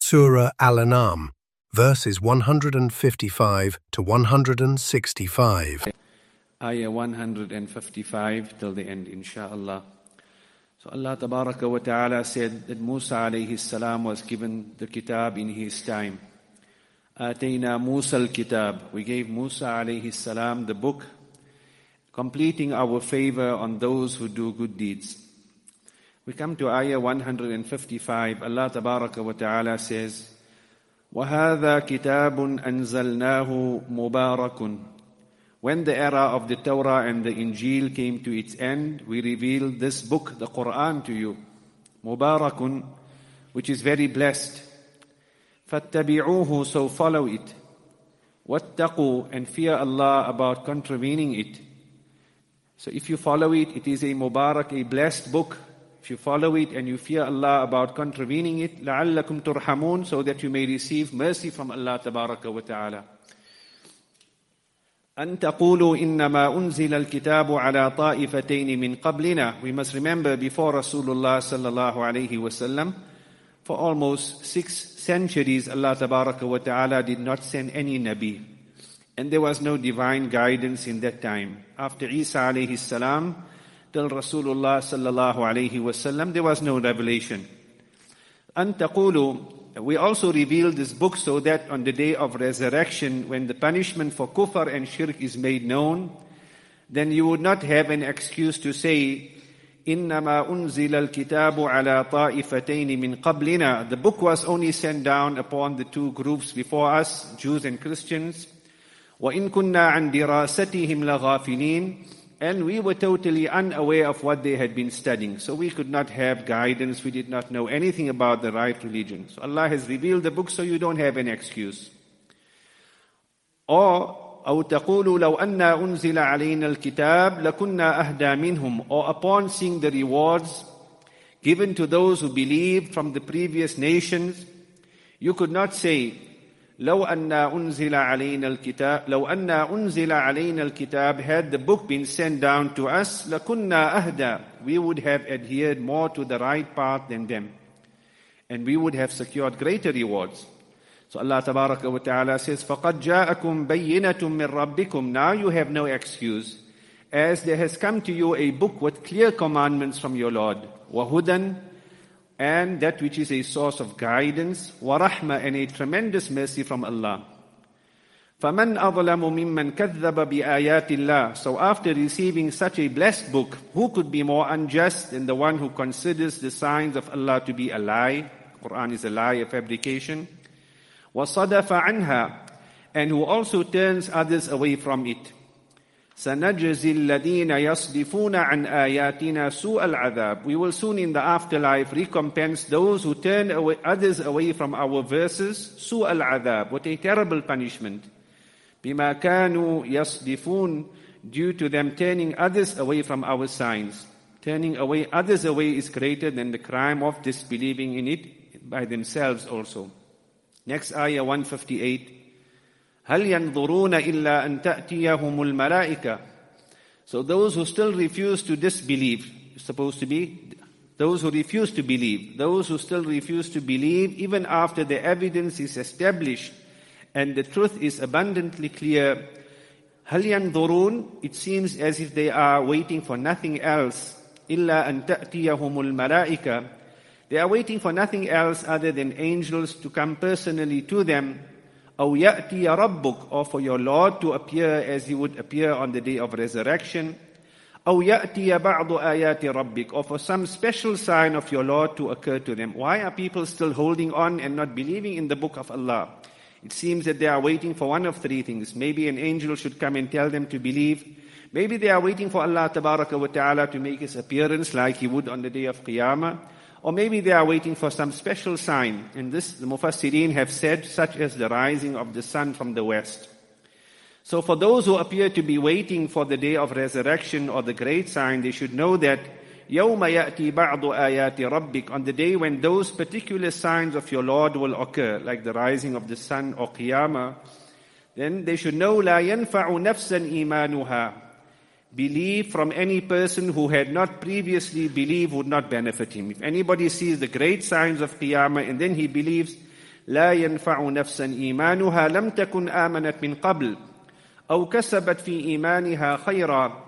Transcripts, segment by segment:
Surah Al-An'am, verses 155 to 165. Ayah 155 till the end, inshaAllah. So Allah Tabaraka wa Ta'ala said that Musa alayhi salam was given the kitab in his time. Atayna Musa al-kitab. We gave Musa alayhi salam the book, completing our favor on those who do good deeds. We come to ayah 155. Allah Tabaraka wa Ta'ala says, وَهَذَا كِتَابٌ أَنزَلْنَاهُ مُبَارَكٌ. When the era of the Torah and the Injil came to its end, we revealed this book, the Quran, to you. Mubarakun, which is very blessed. فَاتَّبِعُوهُ, so follow it. وَاتَّقُوا, and fear Allah about contravening it. So if you follow it, it is a Mubarak, a blessed book. If you follow it and you fear Allah about contravening it, لَعَلَّكُمْ تُرْحَمُونَ, so that you may receive mercy from Allah Tabaraka wa Ta'ala. أَن تَقُولُوا إِنَّمَا أُنزِلَ الْكِتَابُ عَلَى طَائِفَتَيْنِ مِنْ قَبْلِنَا. We must remember, before Rasulullah sallallahu alayhi wasallam, for almost 6 centuries, Allah Tabaraka wa Ta'ala did not send any Nabi. And there was no divine guidance in that time. After Isa alayhi salam, till Rasulullah sallallahu alayhi wasallam, there was no revelation. أَن تَقُولُوا, we also revealed this book so that on the day of resurrection, when the punishment for kufr and shirk is made known, then you would not have an excuse to say, إِنَّمَا أُنزِلَ الْكِتَابُ عَلَى طَائِفَتَيْنِ مِنْ قَبْلِنَا. The book was only sent down upon the 2 groups before us, Jews and Christians. وَإِن كُنَّا عَنْ دِرَاسَتِهِمْ لَغَافِلِينَ. And we were totally unaware of what they had been studying. So we could not have guidance. We did not know anything about the right religion. So Allah has revealed the book so you don't have an excuse. Or, أَوْ تَقُولُوا لَوْ أَنَّا أُنزِلَ عَلَيْنَا الْكِتَابِ لَكُنَّا أَهْدَى مِنْهُمْ. Or upon seeing the rewards given to those who believed from the previous nations, you could not say, لو أن أنزل علينا الكتاب, had the book been sent down to us, لكنا أهدى, we would have adhered more to the right path than them, and we would have secured greater rewards. So Allah Tabaraka wa Ta'ala says, فَقَدْ جَاءَكُمْ بَيِّنَةٌ مِّن رَبِّكُمْ. Now you have no excuse, as there has come to you a book with clear commandments from your Lord, وَهُدًى, and that which is a source of guidance, وَرَحْمَةً, and a tremendous mercy from Allah. فَمَنْ أَظْلَمُ مِمَّنْ كَذَّبَ بِآيَاتِ اللَّهِ. So after receiving such a blessed book, who could be more unjust than the one who considers the signs of Allah to be a lie? Quran is a lie, a fabrication. وَصَدَفَ عَنْهَا, and who also turns others away from it. سَنَجْزِي الَّذِينَ يَصْدِفُونَ عَنْ آيَاتِنَا سُوءَ الْعَذَابِ. We will soon in the afterlife recompense those who turn others away from our verses, سُوءَ الْعَذَابِ, what a terrible punishment. بِمَا كَانُوا يَصْدِفُونَ, due to them turning others away from our signs. Turning others away is greater than the crime of disbelieving in it by themselves also. Next ayah 158. هَلْ يَنْظُرُونَ إِلَّا أَن تَأْتِيَهُمُ الْمَلَائِكَةُ. So those who still refuse to disbelieve, supposed to be those who refuse to believe, those who still refuse to believe even after the evidence is established and the truth is abundantly clear. هَلْ يَنْظُرُونَ, it seems as if they are waiting for nothing else. إِلَّا أَن تَأْتِيَهُمُ الْمَلَائِكَةُ. They are waiting for nothing else other than angels to come personally to them. أَوْ يَأْتِيَ رَبُّكَ, or for your Lord to appear as He would appear on the day of resurrection. أَوْ يَأْتِيَ بَعْضُ آيَاتِ رَبِّكَ, or for some special sign of your Lord to occur to them. Why are people still holding on and not believing in the book of Allah? It seems that they are waiting for one of 3 things. Maybe an angel should come and tell them to believe. Maybe they are waiting for Allah Tabaraka wa Ta'ala to make His appearance like He would on the day of Qiyamah. Or maybe they are waiting for some special sign. And this, the Mufassirin have said, such as the rising of the sun from the west. So for those who appear to be waiting for the day of resurrection or the great sign, they should know that يَوْمَ يَأْتِي بَعْضُ آيَاتِ رَبِّكَ, on the day when those particular signs of your Lord will occur, like the rising of the sun or Qiyamah, then they should know لَا يَنْفَعُ نَفْسًا إِيمَانُهَا. Belief from any person who had not previously believed would not benefit him. If anybody sees the great signs of Qiyamah and then he believes, لا ينفع نفسا إيمانها لم تكن آمنت من قبل أو كسبت في إيمانها خيرا.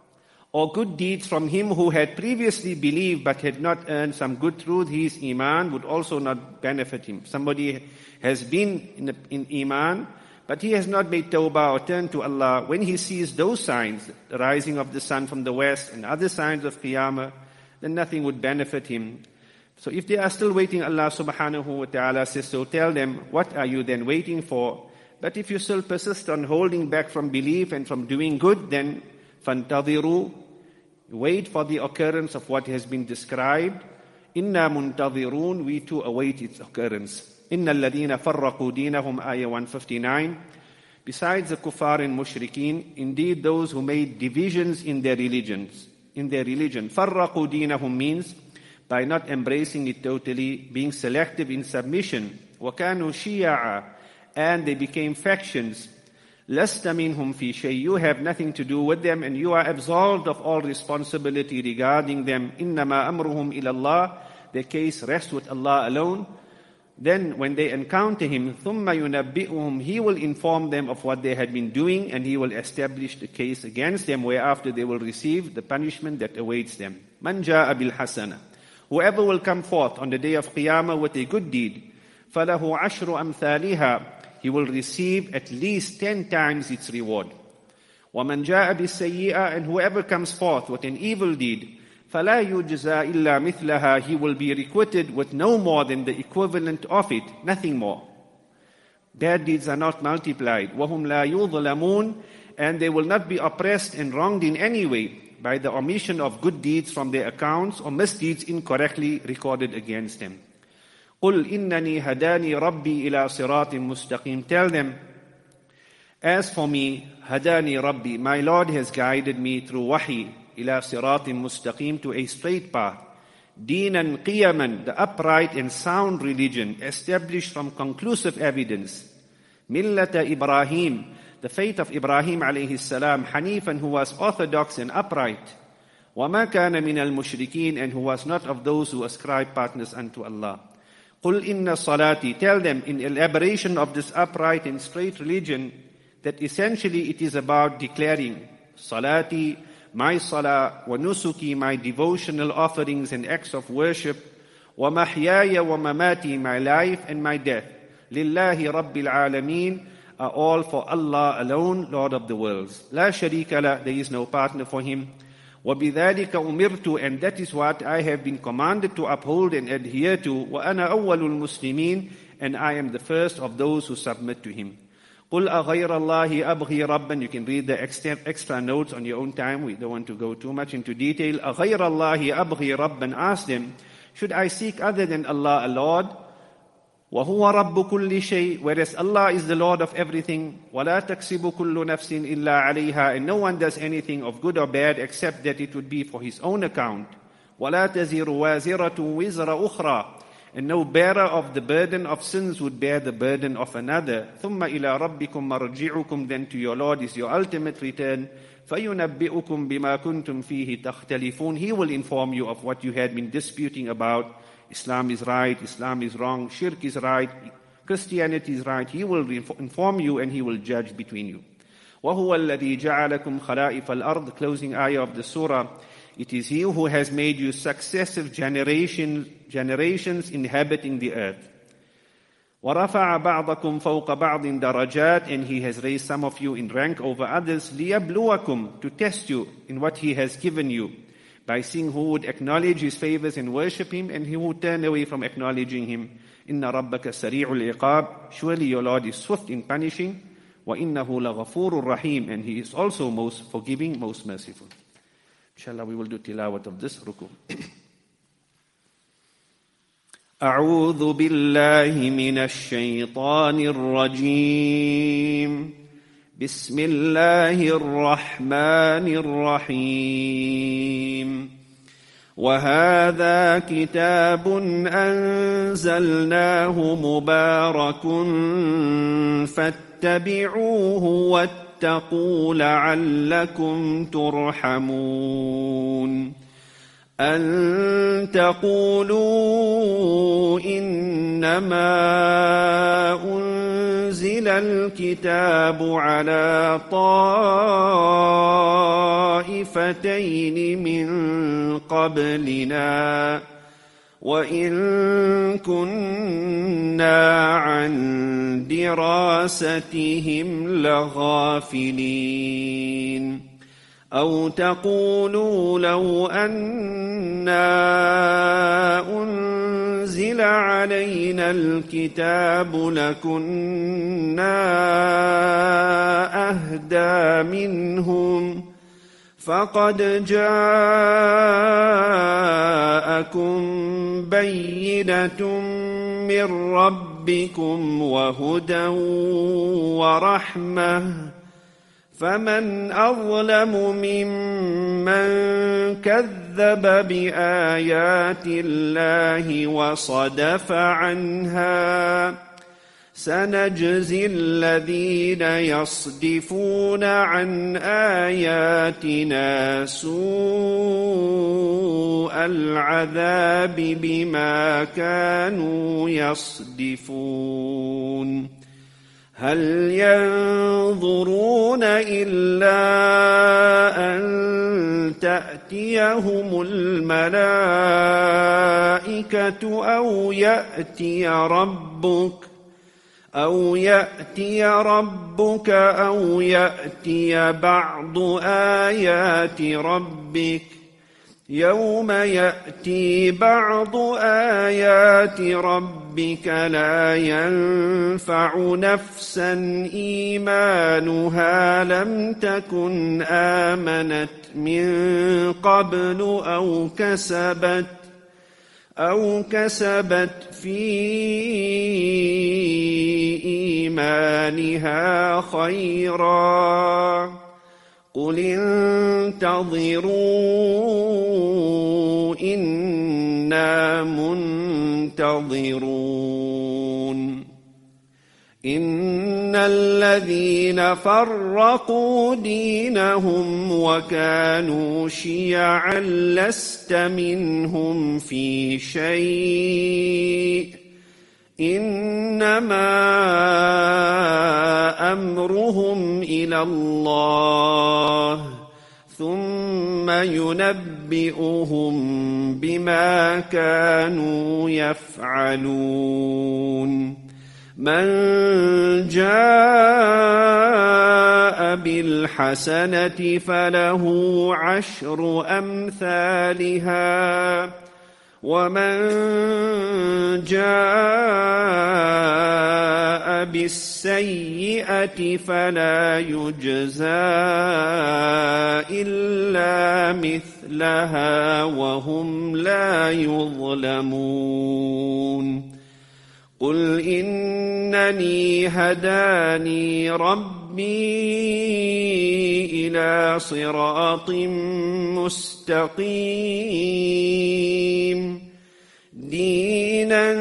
Or good deeds from him who had previously believed but had not earned some good through his Iman would also not benefit him. Somebody has been in Iman, but he has not made tawbah or turned to Allah. When he sees those signs, the rising of the sun from the west and other signs of Qiyamah, then nothing would benefit him. So if they are still waiting, Allah subhanahu wa ta'ala says, so tell them, what are you then waiting for? But if you still persist on holding back from belief and from doing good, then فَانْتَظِرُوا, wait for the occurrence of what has been described. إِنَّا مُنْتَظِرُونَ, we too await its occurrence. إِنَّ الَّذِينَ فَرَّقُوا دِينَهُمْ Ayah 159. Besides the kuffar and mushrikeen, indeed those who made divisions in their religion. فَرَّقُوا دِينَهُمْ means by not embracing it totally, being selective in submission. وَكَانُوا شِيَعًا, and they became factions. لَسْتَ مِنْهُمْ فِي شَيْءٍ, you have nothing to do with them and you are absolved of all responsibility regarding them. إِنَّمَا أَمْرُهُمْ إِلَى اللَّهِ, their case rests with Allah alone. Then when they encounter him, ثُمَّ يُنَبِّئُهُمْ, he will inform them of what they had been doing and he will establish the case against them, whereafter they will receive the punishment that awaits them. مَنْ جَاءَ بِالْحَسَنَةِ, whoever will come forth on the day of Qiyamah with a good deed, فَلَهُ عَشْرُ أَمْثَالِهَا, he will receive at least 10 times its reward. وَمَنْ جَاءَ بِالسَّيِّئَةِ, and whoever comes forth with an evil deed, فَلَا يُجْزَى إِلَّا مِثْلَهَا, he will be requited with no more than the equivalent of it, nothing more. Bad deeds are not multiplied. وَهُمْ لَا يُظْلَمُونَ, and they will not be oppressed and wronged in any way by the omission of good deeds from their accounts or misdeeds incorrectly recorded against them. قُلْ إِنَّنِي هَدَانِي رَبِّي إِلَى صِرَاطٍ مُسْتَقِيمٍ, tell them, as for me, هَدَانِي رَبِّي, my Lord has guided me through wahi, إِلَى صِرَاطٍ مُسْتَقِيمٍ, to a straight path. دِينًا قِيَمًا, the upright and sound religion, established from conclusive evidence. مِلَّةَ إِبْرَاهِيم, the faith of Ibrahim alayhi salam, Hanifan, who was orthodox and upright. وَمَا كَانَ مِنَ الْمُشْرِكِينَ, and who was not of those who ascribe partners unto Allah. قُلْ إِنَّ صَلَاتِي, tell them in elaboration of this upright and straight religion that essentially it is about declaring salati, my salah, wa nusuki, my devotional offerings and acts of worship, wa mahyaya wa mamati, my life and my death, lillahi rabbil alameen, are all for Allah alone, Lord of the worlds. La sharika la, there is no partner for him. وَبِذَلِكَ أُمِرْتُ, and that is what I have been commanded to uphold and adhere to. وَأَنَا أَوَّلُ الْمُسْلِمِينَ, and I am the first of those who submit to him. قُلْ أَغَيْرَ اللَّهِ أَبْغِي رَبًّا, you can read the extra notes on your own time, we don't want to go too much into detail. أَغَيْرَ اللَّهِ أَبْغِي رَبًّا, ask them, should I seek other than Allah a Lord? وَهُوَ رَبُّ كُلِّ شَيْءٍ, whereas Allah is the Lord of everything. وَلَا تَكْسِبُ كُلُّ نَفْسٍ إِلَّا عَلَيْهَا, and no one does anything of good or bad except that it would be for his own account. وَلَا تَزِرُ وَازِرَةٌ وِزْرَ أُخْرَى, and no bearer of the burden of sins would bear the burden of another. ثُمَّ إِلَىٰ رَبِّكُمْ مَرْجِعُكُمْ, then to your Lord is your ultimate return. فَيُنَبِّئُكُمْ بِمَا كُنْتُمْ فِيهِ تَخْتَلِفُونَ, he will inform you of what you had been disputing about. Islam is right, Islam is wrong, shirk is right, Christianity is right. He will inform you and he will judge between you. وَهُوَ الَّذِي جَعَلَكُمْ خَلَائِفَ الْأَرْضِ, closing ayah of the surah. It is he who has made you successive generations inhabiting the earth. وَرَفَعَ بَعْضَكُمْ فَوْقَ بَعْضٍ دَرَجَاتٍ, and he has raised some of you in rank over others. لِيَبْلُوَكُمْ, to test you in what he has given you, by seeing who would acknowledge his favors and worship him, and who would turn away from acknowledging him. إِنَّ رَبَّكَ سَرِيعُ الْعِقَابِ, surely your Lord is swift in punishing. وَإِنَّهُ لَغَفُورٌ رَحِيمٌ, and he is also most forgiving, most merciful. Inshallah, we will do tilawat of this ruku. أعوذ بالله من الشيطان الرجيم. بسم الله الرحمن الرحيم. وهذا كتاب أنزلناه مبارك فاتبعوه واتقوا لعلكم ترحمون. أن تقولوا إنما أنزل الكتاب على طائفتين من قبلنا وإن كنا عن دراستهم لغافلين أو تقولوا لو أنا أنزل علينا الكتاب لكنا أهدى منهم فقد جاءكم بينة من ربكم وهدى ورحمة فمن أظلم ممن كذب بآيات الله وصدف عنها سنجزي الذين يصدفون عن آياتنا سوء العذاب بما كانوا يصدفون هل ينظرون إلا أن تأتيهم الملائكة أو يأتي ربك أو يأتي بعض آيات ربك يوم يأتي بعض آيات ربك لا ينفع نفسا إيمانها لم تكن آمنت من قبل أو كسبت في إيمانها خيرا قل انتظروا إنا منتظرون إن الذين فرقوا دينهم وكانوا شيعا لست منهم في شيء إنما أمرهم إلى الله ثم ينبئهم بما كانوا يفعلون من جاء بالحسنة فله 10 أمثالها ومن جاء بالسيئة فلا يجزى إلا مثلها وهم لا يظلمون قل إنني هداني ربي إلى صراط مستقيم دينا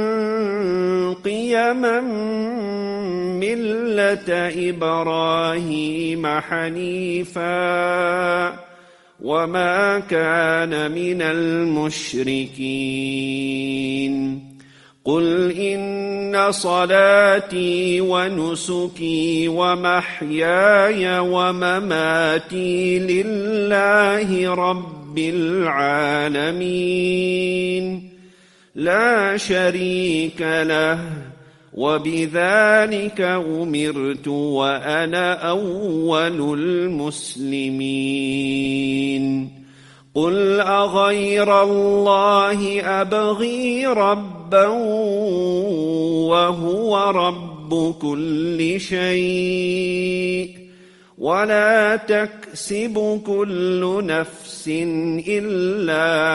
قيما ملة إبراهيم حنيفا وما كان من المشركين قل إن صلاتي ونسكي ومحياي ومماتي لله رب العالمين لا شريك له وبذلك أمرت وأنا أول المسلمين قل أغير الله أبغي ربا وهو رب كل شيء ولا تكسب كل نفس إلا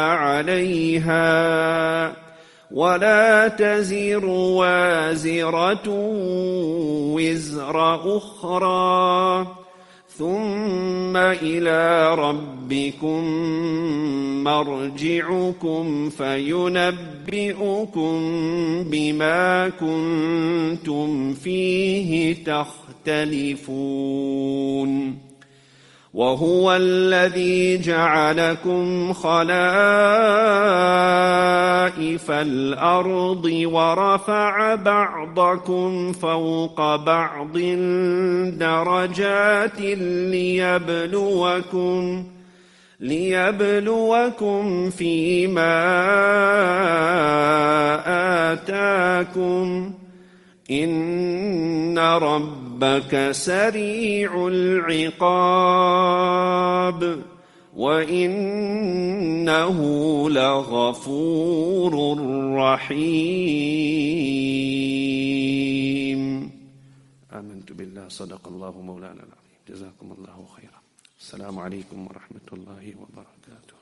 عليها ولا تزر وازرة وزر أخرى ثم إلى ربكم مرجعكم فينبئكم بما كنتم فيه تختلفون وهو الذي جعلكم خلائف الأرض ورفع بعضكم فوق بعض درجات ليبلوكم فيما آتاكم إن ربك سريع العقاب وإنه لغفور رحيم. آمنت بالله صدق الله مولانا العظيم. جزاكم الله خيرا. السلام عليكم ورحمة الله وبركاته.